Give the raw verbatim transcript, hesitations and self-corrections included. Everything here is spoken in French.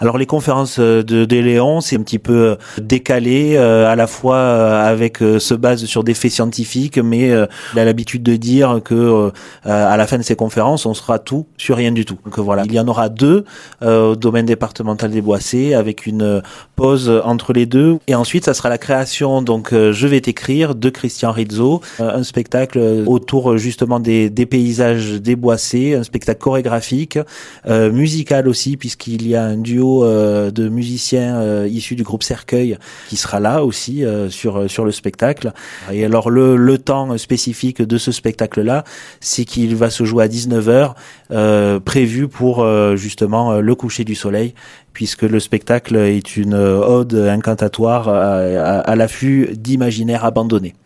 Alors les conférences de, de Léon, c'est un petit peu décalé, euh, à la fois euh, avec euh, se base sur des faits scientifiques, mais euh, il a l'habitude de dire que euh, à la fin de ces conférences, on sera tout sur rien du tout. Donc euh, voilà, il y en aura deux euh, au domaine départemental des Boissé, avec une pause entre les deux, et ensuite ça sera la création donc euh, Je vais t'écrire de Christian Rizzo, euh, un spectacle autour justement des, des paysages des Boissé, un spectacle chorégraphique, euh, musical aussi, puisqu'il y a un duo euh, de musiciens euh, issus du groupe Cercueil qui sera là aussi euh, sur sur le spectacle. Et alors le le temps spécifique de ce spectacle-là, c'est qu'il va se jouer à dix-neuf heures, euh, prévu pour euh, justement le coucher du soleil, puisque le spectacle est une ode incantatoire à, à, à l'affût d'imaginaires abandonnés.